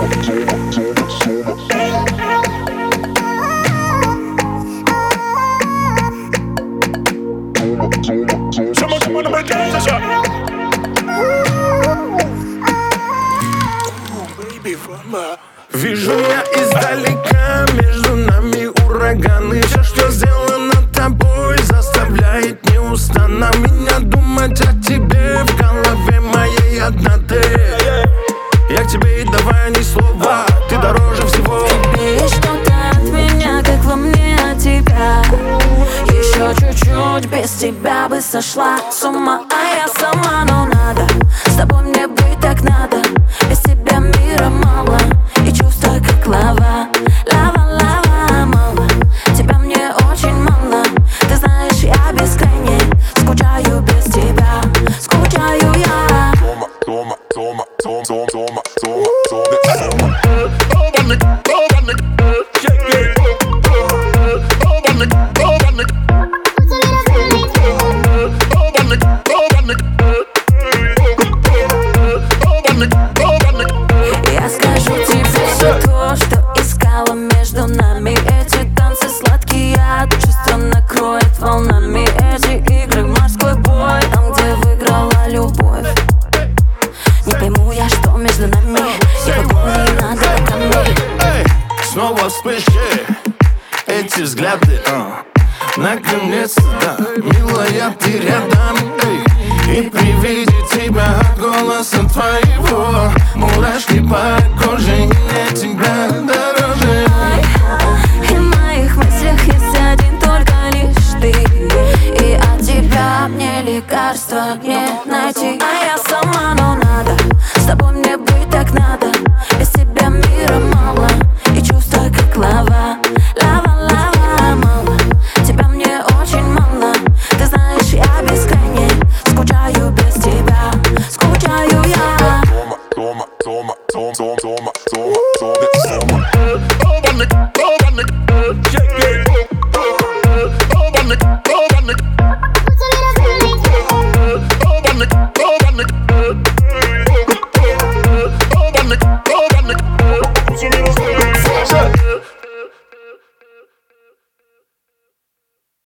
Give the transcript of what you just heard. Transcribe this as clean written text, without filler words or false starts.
Вижу я издалека, между нами ураганы. Все, что сделано тобой, заставляет неустанно меня думать о тебе. В голове моей одна ты. Я к тебе и давай ни слова, ты дороже всего. Тебе есть что-то от меня, как во мне от тебя. Еще чуть-чуть, без тебя бы сошла с ума. А я сама, но надо, с тобой мне быть так надо. Без тебя мира мало, и чувства как лава. Лава, лава, мало, тебя мне очень мало. Ты знаешь, я бескрайне скучаю без тебя. Скучаю я. Тома. Я скажу тебе все то, что искала между нами. Эти танцы сладкие, чувства накроет волнами. Эти игры в морской бой, там, где выиграла любовь. Не пойму я, что между нами. Я погони над руками. Снова вспышки, эти взгляды, наконец-то, да, милая, ты рядом, эй. И при виде тебя от голоса твоих